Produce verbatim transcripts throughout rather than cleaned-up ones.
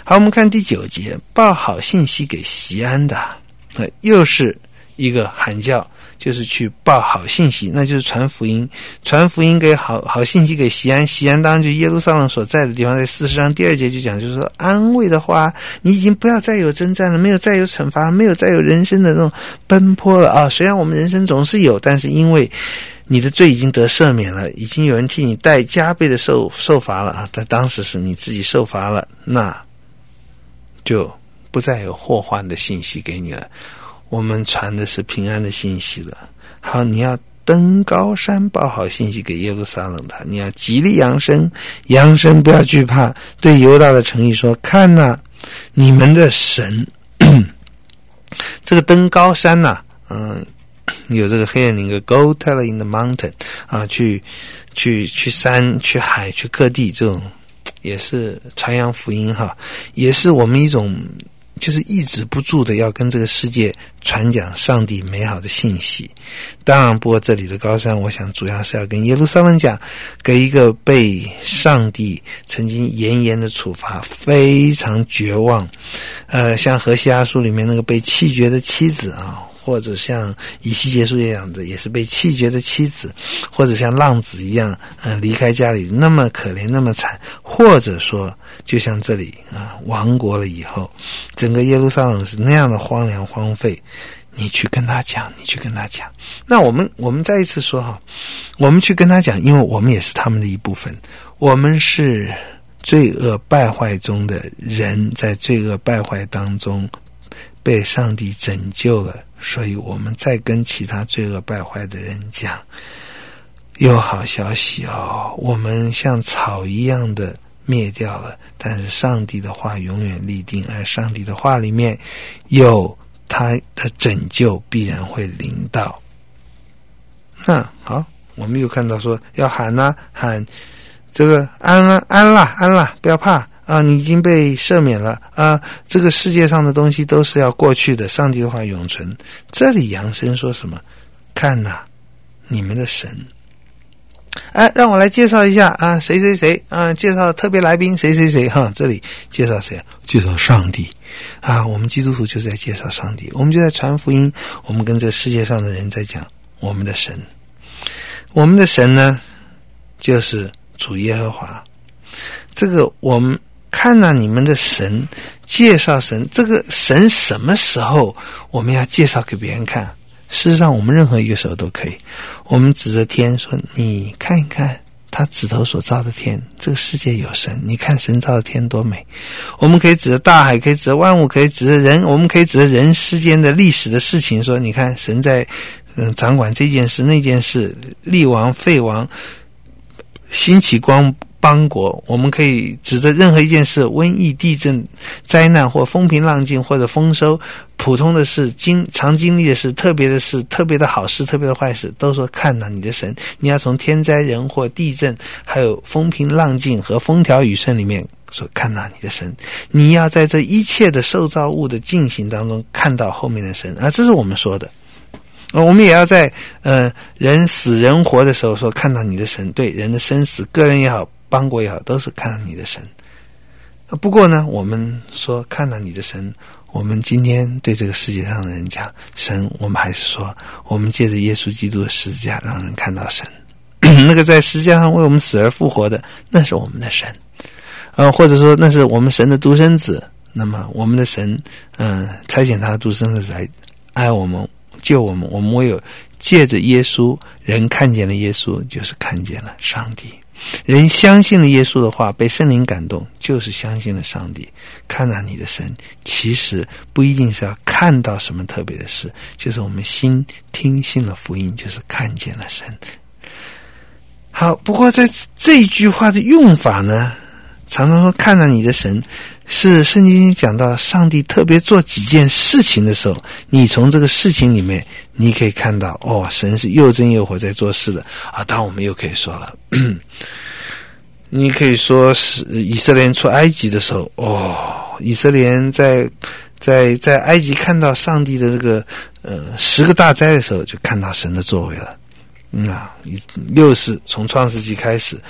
好，我们看第九节，报好信息给锡安的，呃，又是一个喊叫，就是去报好信息，那就是传福音，传福音给好好信息给锡安。锡安当然就耶路撒冷所在的地方，在四十章第二节就讲，就是说安慰的话，你已经不要再有征战了，没有再有惩罚，没有再有人生的那种奔波了啊。虽然我们人生总是有，但是因为你的罪已经得赦免了，已经有人替你代加倍的受受罚了啊！在当时是你自己受罚了，那就不再有祸患的信息给你了。我们传的是平安的信息了。好，你要登高山报好信息给耶路撒冷的，你要极力扬声，扬声不要惧怕，对犹大的城邑说：看哪、啊，你们的神。这个登高山呐、啊，嗯。有这个黑人灵歌 Go tell in the mountain 啊，去去去山去海去各地，这种也是传扬福音哈，也是我们一种就是抑制不住的要跟这个世界传讲上帝美好的信息。当然不过这里的高山我想主要是要跟耶路撒冷讲，给一个被上帝曾经严严的处罚，非常绝望，呃，像何西阿书里面那个被弃绝的妻子啊，或者像以西结书这样的也是被弃绝的妻子，或者像浪子一样呃离开家里那么可怜那么惨，或者说就像这里啊亡国了以后，整个耶路撒冷是那样的荒凉荒废，你去跟他讲，你去跟他讲。那我们我们再一次说哈，我们去跟他讲，因为我们也是他们的一部分，我们是罪恶败坏中的人，在罪恶败坏当中被上帝拯救了，所以我们再跟其他罪恶败坏的人讲，有好消息哦，我们像草一样的灭掉了，但是上帝的话永远立定，而上帝的话里面有他的拯救必然会临到。那好，我们又看到说要喊啊喊这个安啊安啦安啦，不要怕啊，你已经被赦免了啊！这个世界上的东西都是要过去的，上帝的话永存。这里扬声说什么？看哪、啊，你们的神！哎，让我来介绍一下啊，谁谁谁啊，介绍特别来宾谁谁谁哈。这里介绍谁？介绍上帝啊！我们基督徒就是在介绍上帝，我们就在传福音，我们跟这世界上的人在讲我们的神。我们的神呢，就是主耶和华。这个我们看到、啊、你们的神，介绍神，这个神什么时候我们要介绍给别人看？事实上我们任何一个时候都可以，我们指着天说，你看一看他指头所造的天，这个世界有神，你看神造的天多美。我们可以指着大海，可以指着万物，可以指着人，我们可以指着人世间的历史的事情说，你看神在嗯掌管这件事那件事，立王废王，兴起光邦国。我们可以指着任何一件事，瘟疫、地震、灾难或风平浪静或者丰收，普通的事、经常经历的事、特别的事、特别的好事、特别的坏事，都说看哪、啊、你的神。你要从天灾人祸、地震还有风平浪静和风调雨顺里面说看哪、啊、你的神。你要在这一切的受造物的进行当中看到后面的神啊，这是我们说的。我们也要在呃人死人活的时候说看到你的神。对，人的生死，个人也好邦国也好，都是看到你的神。不过呢，我们说看到你的神，我们今天对这个世界上的人讲神，我们还是说我们借着耶稣基督的十字架让人看到神。那个在十字架上为我们死而复活的，那是我们的神。呃，或者说那是我们神的独生子。那么我们的神嗯、呃，差遣他的独生子来爱我们救我们，我们唯有借着耶稣，人看见了耶稣，就是看见了上帝。人相信了耶稣的话，被圣灵感动，就是相信了上帝。看到你的神，其实不一定是要看到什么特别的事，就是我们心听信了福音，就是看见了神。好，不过在这一句话的用法呢，常常说看到你的神，是圣经讲到上帝特别做几件事情的时候，你从这个事情里面你可以看到哦，神是又真又活在做事的啊。当然我们又可以说了，你可以说是以色列人出埃及的时候，哦，以色列人在在在埃及看到上帝的这个呃十个大灾的时候，就看到神的作为了。嗯啊，又是从创世纪开始，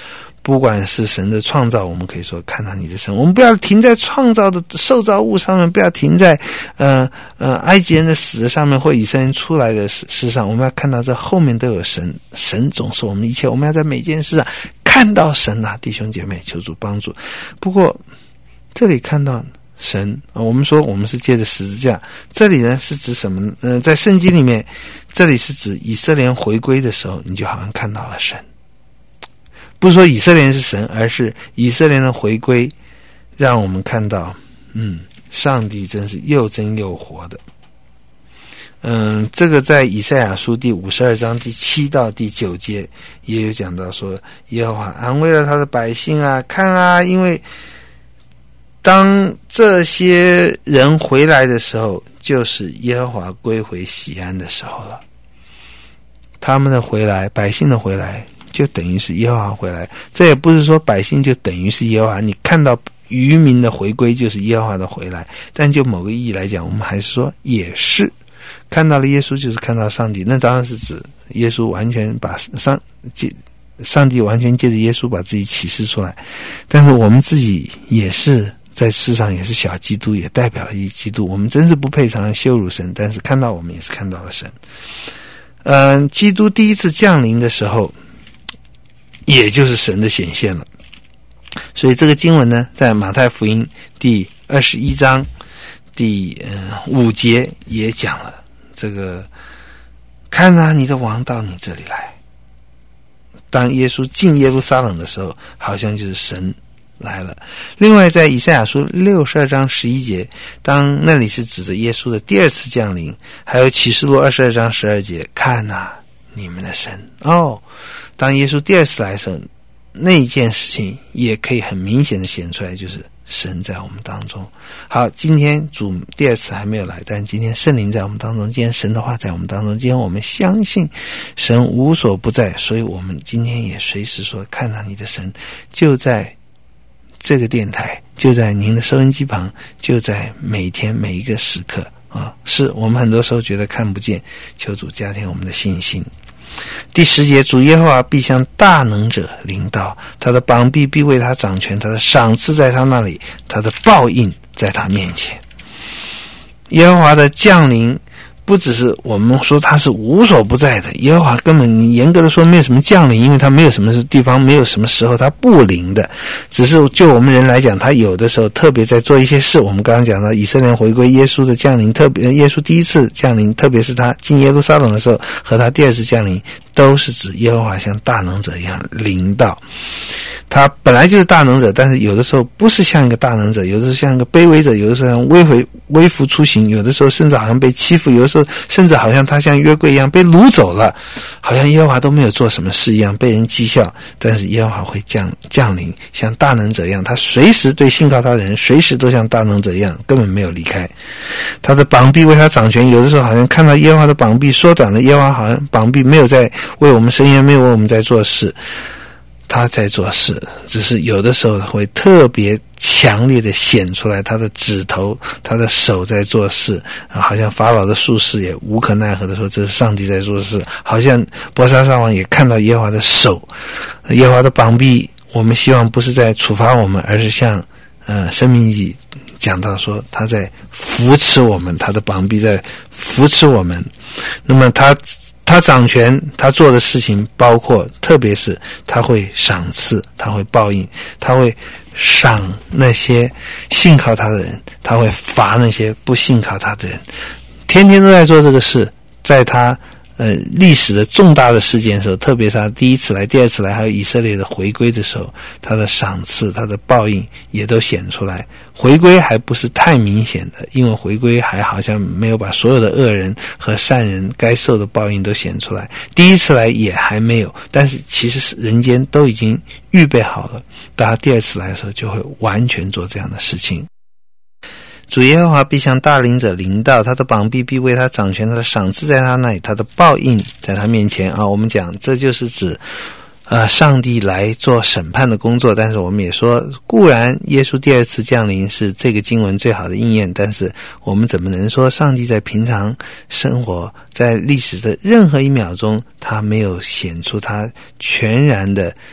不管是神的创造，我们可以说看到你的神，我们不要停在创造的受造物上面，不要停在呃呃埃及人的死上面或以色列人出来的事上，我们要看到这后面都有神，神总是我们一切，我们要在每件事上看到神啊，弟兄姐妹，求主帮助。不过这里看到神、呃、我们说我们是借着十字架，这里呢是指什么呢？呃，在圣经里面，这里是指以色列人回归的时候，你就好像看到了神。不是说以色列人是神，而是以色列人的回归让我们看到，嗯，上帝真是又真又活的。嗯，这个在以赛亚书第五十二章第七到第九节也有讲到说，耶和华安慰了他的百姓啊，看啊，因为当这些人回来的时候，就是耶和华归回锡安的时候了。他们的回来，百姓的回来，就等于是耶和华回来。这也不是说百姓就等于是耶和华，你看到渔民的回归就是耶和华的回来，但就某个意义来讲，我们还是说也是看到了耶稣就是看到上帝，那当然是指耶稣完全把上上帝完全借着耶稣把自己启示出来，但是我们自己也是在世上也是小基督，也代表了一基督，我们真是不配常常羞辱神，但是看到我们也是看到了神。嗯、呃，基督第一次降临的时候也就是神的显现了。所以这个经文呢，在马太福音第二十一章第呃五节也讲了这个，看啊，你的王到你这里来。当耶稣进耶路撒冷的时候，好像就是神来了。另外在以赛亚书六十二章十一节，当那里是指着耶稣的第二次降临，还有启示录二十二章十二节，看啊，你们的神。哦，当耶稣第二次来的时候，那一件事情也可以很明显的显出来，就是神在我们当中。好，今天主第二次还没有来，但今天圣灵在我们当中，今天神的话在我们当中，今天我们相信神无所不在，所以我们今天也随时说，看到你的神就在这个电台，就在您的收音机旁，就在每天每一个时刻啊！是我们很多时候觉得看不见，求主加添我们的信心。第十节，主耶和华必向大能者临到，他的膀臂必为他掌权，他的赏赐在他那里，他的报应在他面前。耶和华的降临不只是我们说他是无所不在的，耶和华根本你严格的说没有什么降临，因为他没有什么地方，没有什么时候他不临的，只是就我们人来讲，他有的时候特别在做一些事。我们刚刚讲到以色列回归，耶稣的降临，特别耶稣第一次降临，特别是他进耶路撒冷的时候和他第二次降临，都是指耶和华像大能者一样临到。他本来就是大能者，但是有的时候不是像一个大能者，有的时候像一个卑微者，有的时候像微回微服出行，有的时候甚至好像被欺负，有的时候甚至好像他像约柜一样被掳走了，好像耶和华都没有做什么事一样，被人讥笑。但是耶和华会降降临，像大能者一样，他随时对信靠他的人，随时都像大能者一样，根本没有离开。他的膀臂为他掌权，有的时候好像看到耶和华的膀臂缩短了，耶和华好像膀臂没有在为我们伸冤，没有为我们在做事。他在做事，只是有的时候会特别强烈的显出来他的指头，他的手在做事，好像法老的术士也无可奈何的说这是上帝在做事，好像伯沙撒王也看到耶和华的手，耶和华的膀臂，我们希望不是在处罚我们，而是像呃申命记讲到说他在扶持我们，他的膀臂在扶持我们。那么他他掌权，他做的事情包括，特别是他会赏赐，他会报应，他会赏那些信靠他的人，他会罚那些不信靠他的人，天天都在做这个事。在他呃历史的重大的事件的时候，特别是他第一次来，第二次来，还有以色列的回归的时候，他的赏赐，他的报应也都显出来。回归还不是太明显的，因为回归还好像没有把所有的恶人和善人该受的报应都显出来。第一次来也还没有，但是其实人间都已经预备好了，到他第二次来的时候就会完全做这样的事情。主耶和华必向大领者临到，他的膀臂必为他掌权，他的赏赐在他那里，他的报应在他面前啊。我们讲这就是指呃，上帝来做审判的工作，但是我们也说，固然耶稣第二次降临是这个经文最好的应验，但是我们怎么能说上帝在平常生活，在历史的任何一秒钟，他没有显出他全然的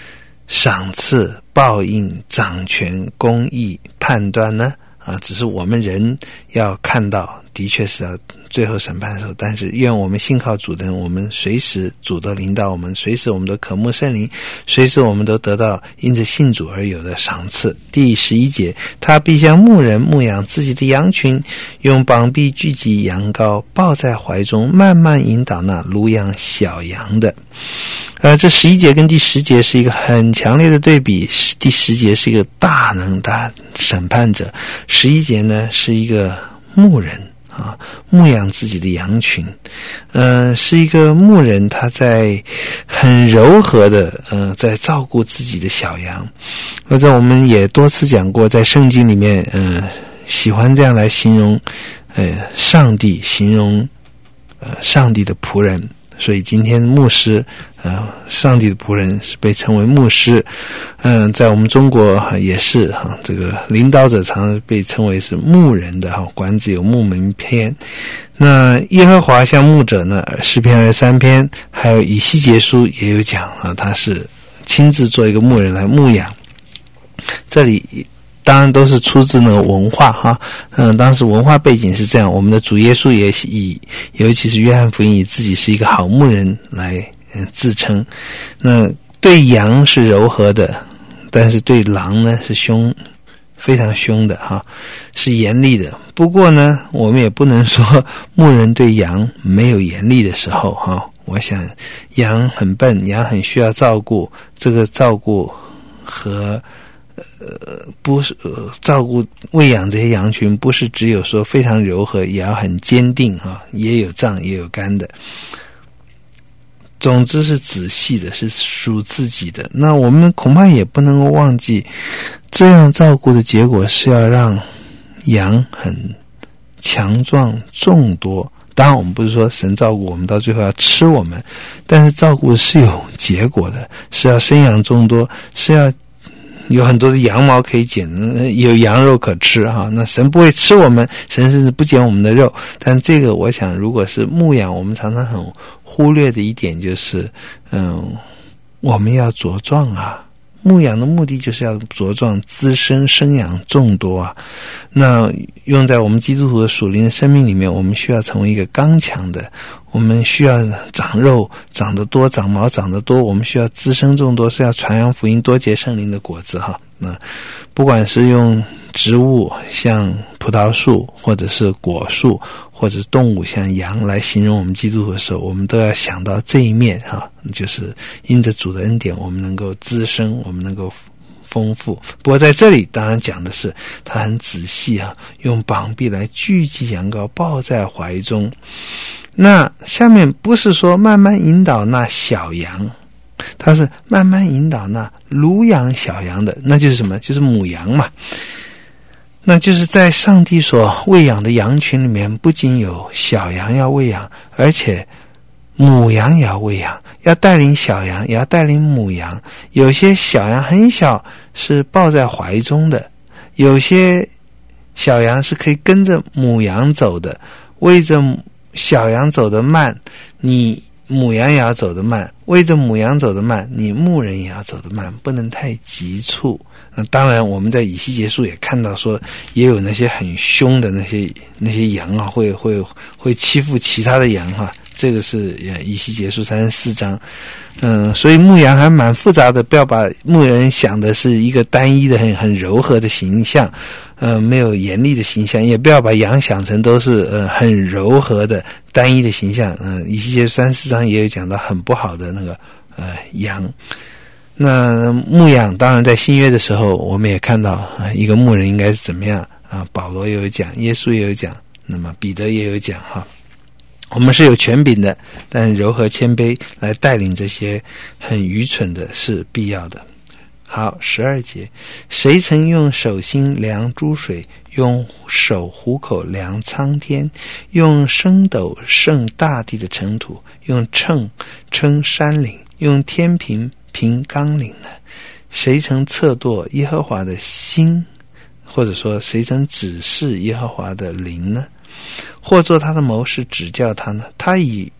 赏赐、报应、掌权、公义、判断呢？啊，只是我们人要看到，的确是要最后审判的时候，但是愿我们信靠主的人，我们随时主都领导我们，随时我们都渴慕圣灵，随时我们都得到因着信主而有的赏赐。第十一节，他必像牧人牧养自己的羊群，用膀臂聚集羊羔，抱在怀中，慢慢引导那乳养小羊的。呃，这十一节跟第十节是一个很强烈的对比，第十节是一个大能大审判者，十一节呢是一个牧人啊，牧养自己的羊群，呃，是一个牧人，他在很柔和的，呃，在照顾自己的小羊。或者我们也多次讲过，在圣经里面，呃，喜欢这样来形容，呃，上帝，形容，呃，上帝的仆人。所以今天牧师，呃，上帝的仆人是被称为牧师，嗯、呃，在我们中国、啊、也是哈、啊，这个领导者常常被称为是牧人的哈，管子有牧民篇。那耶和华像牧者呢，诗篇二十三篇，还有以西结书也有讲啊，他是亲自做一个牧人来牧养。这里当然都是出自那个文化哈，嗯，当时文化背景是这样。我们的主耶稣也以，尤其是约翰福音，以自己是一个好牧人来嗯自称。那对羊是柔和的，但是对狼呢是凶，非常凶的哈，是严厉的。不过呢，我们也不能说牧人对羊没有严厉的时候哈。我想羊很笨，羊很需要照顾，这个照顾和呃，不是、呃、照顾喂养这些羊群，不是只有说非常柔和，也要很坚定啊，也有脏也有干的。总之是仔细的，是属自己的。那我们恐怕也不能够忘记，这样照顾的结果是要让羊很强壮众多。当然我们不是说神照顾我们到最后要吃我们，但是照顾是有结果的，是要生养众多，是要有很多的羊毛可以剪，有羊肉可吃哈。那神不会吃我们，神甚至不剪我们的肉。但这个我想，如果是牧养，我们常常很忽略的一点就是，嗯，我们要茁壮啊。牧养的目的就是要茁壮、滋生、生养众多啊。那用在我们基督徒的属灵的生命里面，我们需要成为一个刚强的，我们需要长肉长得多，长毛长得多，我们需要滋生众多，是要传扬福音，多结圣灵的果子哈。那不管是用植物像葡萄树，或者是果树，或者是动物像羊来形容我们基督徒的时候，我们都要想到这一面哈，就是因着主的恩典，我们能够滋生，我们能够丰富。不过在这里当然讲的是他很仔细啊，用膀臂来聚集羊羔，抱在怀中。那下面不是说慢慢引导那小羊，他是慢慢引导那乳养小羊的，那就是什么？就是母羊嘛。那就是在上帝所喂养的羊群里面，不仅有小羊要喂养，而且母羊也要喂养，要带领小羊，也要带领母羊。有些小羊很小，是抱在怀中的；有些小羊是可以跟着母羊走的。为着小羊走得慢，你母羊也要走得慢；为着母羊走得慢，你牧人也要走得慢，不能太急促。那当然我们在以西结书也看到说，也有那些很凶的那些那些羊啊，会会会欺负其他的羊哈、啊。这个是以西结书三十四章。嗯，所以牧羊还蛮复杂的，不要把牧人想的是一个单一的很很柔和的形象，呃，没有严厉的形象，也不要把羊想成都是呃很柔和的单一的形象。嗯、呃，以西结书三十四章也有讲到很不好的那个呃羊。那牧养当然在新约的时候，我们也看到啊、呃，一个牧人应该是怎么样啊？保罗也有讲，耶稣也有讲，那么彼得也有讲哈。我们是有权柄的，但柔和谦卑来带领这些很愚蠢的是必要的。好，十二节，谁曾用手心量诸水，用手虎口量苍天，用升斗盛大地的尘土，用秤称山岭，用天平平纲领呢？谁曾测度耶和华的心，或者说谁曾指示耶和华的灵呢？或做他的谋士指教他呢？他以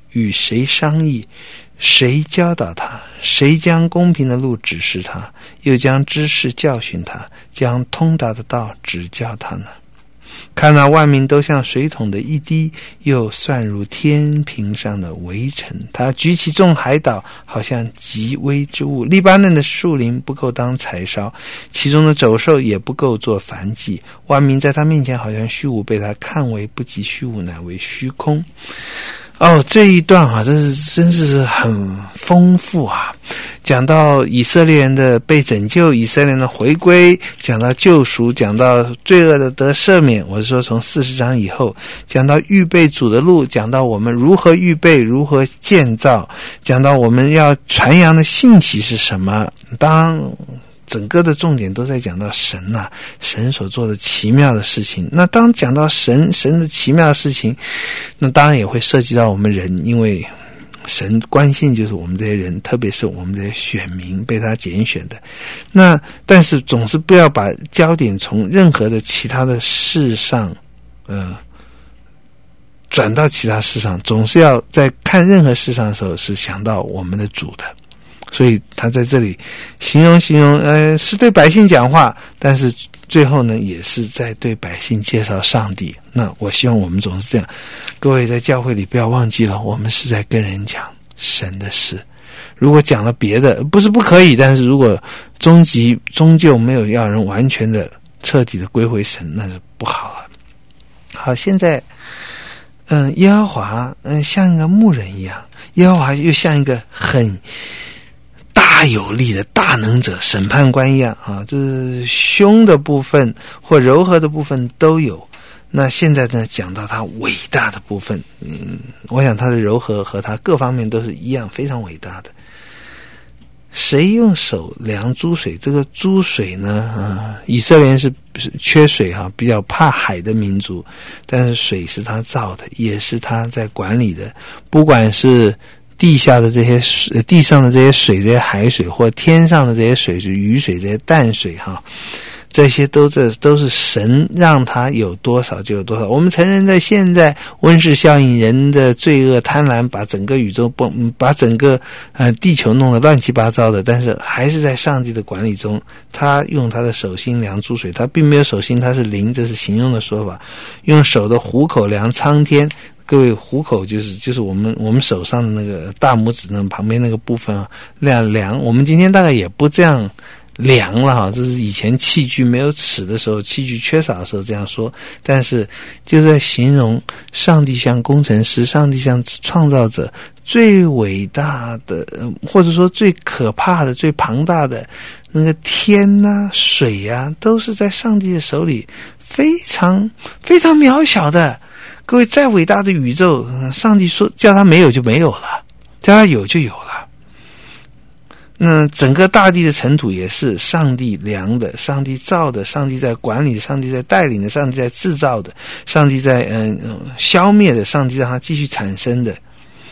与谁商议？谁教导他？谁将公平的路指示他？又将知识教训他？将通达的道指教他呢？看那万民都像水桶的一滴，又算入天平上的微尘。他举起众海岛，好像极微之物。黎巴嫩的树林不够当柴烧，其中的走兽也不够做燔祭。万民在他面前好像虚无，被他看为不及虚无，乃为虚空。哦，这一段啊，真是真是很丰富啊！讲到以色列人的被拯救，以色列人的回归，讲到救赎，讲到罪恶的得赦免。我是说，从四十章以后，讲到预备主的路，讲到我们如何预备，如何建造，讲到我们要传扬的信息是什么。当然整个的重点都在讲到神呐、啊，神所做的奇妙的事情。那当讲到神神的奇妙的事情，那当然也会涉及到我们人，因为神关心就是我们这些人，特别是我们这些选民被他拣选的。那但是总是不要把焦点从任何的其他的事上呃转到其他事上，总是要在看任何事上的时候是想到我们的主的。所以他在这里形容形容呃是对百姓讲话，但是最后呢也是在对百姓介绍上帝。那我希望我们总是这样，各位在教会里不要忘记了，我们是在跟人讲神的事。如果讲了别的不是不可以，但是如果终极终究没有要人完全的彻底的归回神，那是不好了。好，现在嗯耶和华嗯像一个牧人一样，耶和华又像一个很大有力的大能者审判官一样啊，就是凶的部分或柔和的部分都有。那现在呢讲到他伟大的部分，嗯，我想他的柔和和他各方面都是一样非常伟大的。谁用手量诸水？这个诸水呢啊，以色列人是缺水哈、啊，比较怕海的民族，但是水是他造的，也是他在管理的，不管是地下的这些水，地上的这些水，这些海水，或天上的这些水，是雨水，这些淡水哈，这些都这都是神让它有多少就有多少。我们承认在现在温室效应，人的罪恶贪婪把整个宇宙崩，把整个呃地球弄得乱七八糟的，但是还是在上帝的管理中，他用他的手心量诸水，他并没有手心，他是灵，这是形容的说法，用手的虎口量苍天。各位，虎口就是就是我们我们手上的那个大拇指那旁边那个部分啊，量量。我们今天大概也不这样量了哈，这是以前器具没有尺的时候，器具缺少的时候这样说。但是就在形容上帝像工程师，上帝像创造者，最伟大的，或者说最可怕的、最庞大的那个天啊、水啊，都是在上帝的手里，非常非常渺小的。各位，再伟大的宇宙，上帝说叫它没有就没有了，叫它有就有了。那整个大地的尘土也是上帝量的，上帝造的，上帝在管理，上帝在带领的，上帝在制造的，上帝在嗯、呃、消灭的，上帝让它继续产生的。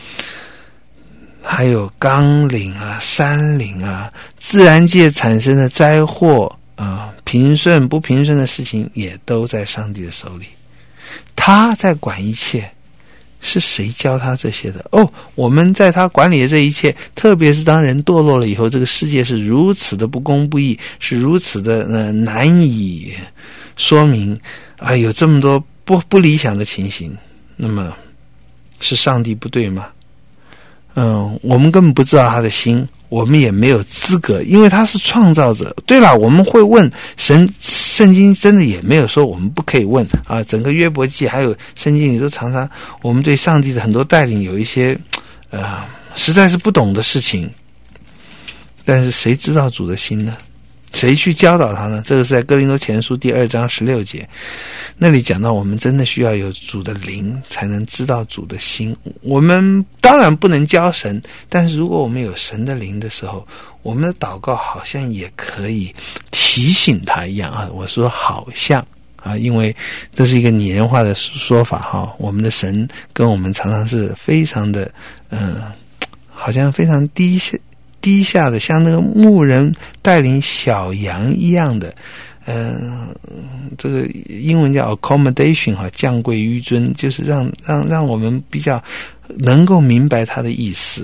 还有纲领啊、山岭啊，自然界产生的灾祸啊、呃，平顺不平顺的事情，也都在上帝的手里。他在管一切，是谁教他这些的？哦，我们在他管理的这一切，特别是当人堕落了以后，这个世界是如此的不公不义，是如此的呃难以说明啊，有这么多不不理想的情形。那么是上帝不对吗？嗯，我们根本不知道他的心，我们也没有资格，因为他是创造者。对了，我们会问神，圣经真的也没有说我们不可以问啊。整个约伯记还有圣经里都常常，我们对上帝的很多带领有一些呃实在是不懂的事情。但是谁知道主的心呢？谁去教导他呢？这个是在哥林多前书第二章十六节，那里讲到我们真的需要有主的灵才能知道主的心。我们当然不能教神，但是如果我们有神的灵的时候，我们的祷告好像也可以提醒他一样啊。我说好像啊，因为这是一个拟人化的说法哈。我们的神跟我们常常是非常的嗯、呃，好像非常低下低下的，像那个牧人带领小羊一样的，嗯、呃，这个英文叫 accommodation 哈，降贵于尊，就是让让让我们比较能够明白他的意思。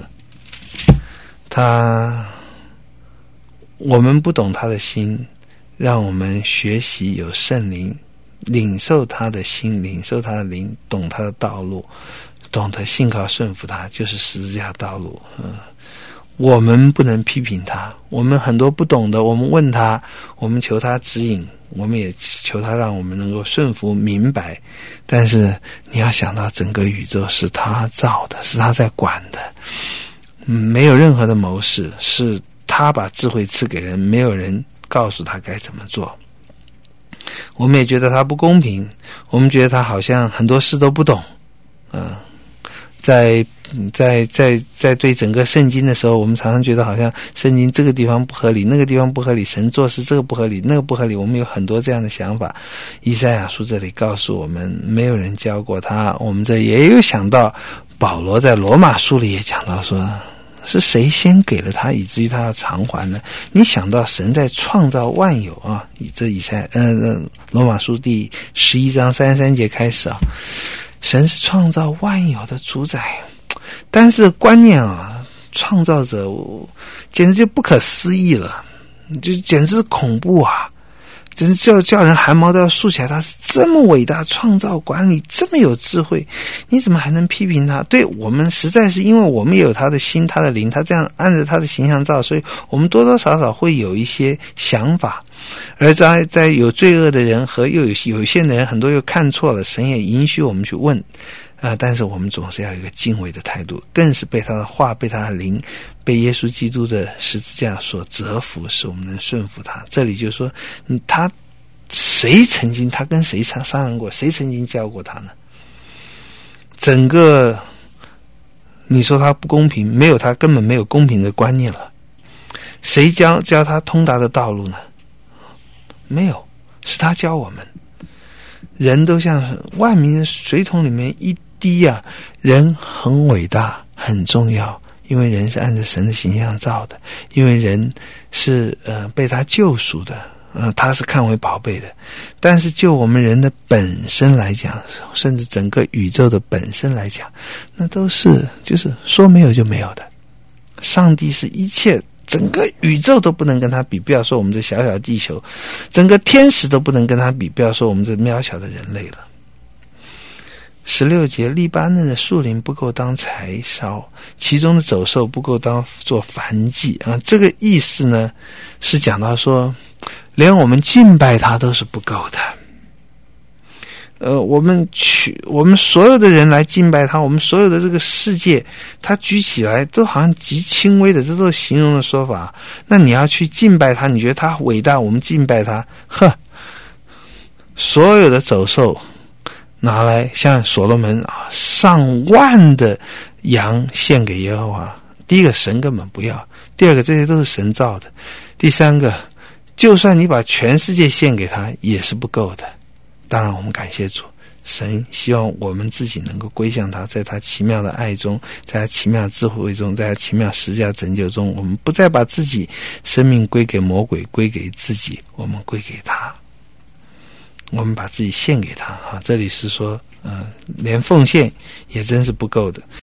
他，我们不懂他的心，让我们学习有圣灵，领受他的心，领受他的灵，懂他的道路，懂得信靠顺服他，就是十字架道路。嗯，我们不能批评他，我们很多不懂的，我们问他，我们求他指引，我们也求他让我们能够顺服明白。但是你要想到整个宇宙是他造的，是他在管的，嗯，没有任何的谋士，是他把智慧赐给人，没有人告诉他该怎么做。我们也觉得他不公平，我们觉得他好像很多事都不懂。嗯，在在在在对整个圣经的时候，我们常常觉得好像圣经这个地方不合理，那个地方不合理，神做事这个不合理，那个不合理，我们有很多这样的想法。以赛亚书这里告诉我们，没有人教过他。我们这也有想到保罗在罗马书里也讲到说，是谁先给了他，以至于他要偿还呢？你想到神在创造万有啊，以这以赛呃呃罗马书第十一章三十三节开始啊，神是创造万有的主宰。但是观念啊，创造者简直就不可思议了，就简直是恐怖啊！真是叫叫人汗毛都要竖起来。他是这么伟大，创造管理这么有智慧，你怎么还能批评他？对，我们实在是因为我们也有他的心，他的灵，他这样按着他的形象造，所以我们多多少少会有一些想法。而在在有罪恶的人和又有有限的人，很多又看错了，神也允许我们去问啊、呃，但是我们总是要有一个敬畏的态度，更是被他的话，被他的灵，被耶稣基督的十字架所折服，使我们能顺服他。这里就说，嗯，他谁曾经他跟谁商量过？谁曾经教过他呢？整个你说他不公平，没有他根本没有公平的观念了。谁教教他通达的道路呢？没有，是他教我们。人都像万民水桶里面一滴啊，人很伟大，很重要，因为人是按照神的形象造的，因为人是呃被他救赎的，呃他是看为宝贝的。但是就我们人的本身来讲，甚至整个宇宙的本身来讲，那都是就是说没有就没有的。上帝是一切，整个宇宙都不能跟他比，不要说我们这小小的地球，整个天使都不能跟他比，不要说我们这渺小的人类了。十六节，利巴嫩的树林不够当柴烧，其中的走兽不够当做燔祭啊。这个意思呢，是讲到说，连我们敬拜他都是不够的。呃，我们去，我们所有的人来敬拜他，我们所有的这个世界，他举起来都好像极轻微的，这都是形容的说法。那你要去敬拜他，你觉得他伟大，我们敬拜他，呵，所有的走兽拿来，像所罗门啊，上万的羊献给耶和华。第一个，神根本不要；第二个，这些都是神造的；第三个，就算你把全世界献给他，也是不够的。当然我们感谢主，神希望我们自己能够归向他，在他奇妙的爱中，在他奇妙的智慧中，在他奇妙十字架拯救中，我们不再把自己生命归给魔鬼，归给自己，我们归给他，我们把自己献给他。哈，这里是说呃，连奉献也真是不够的。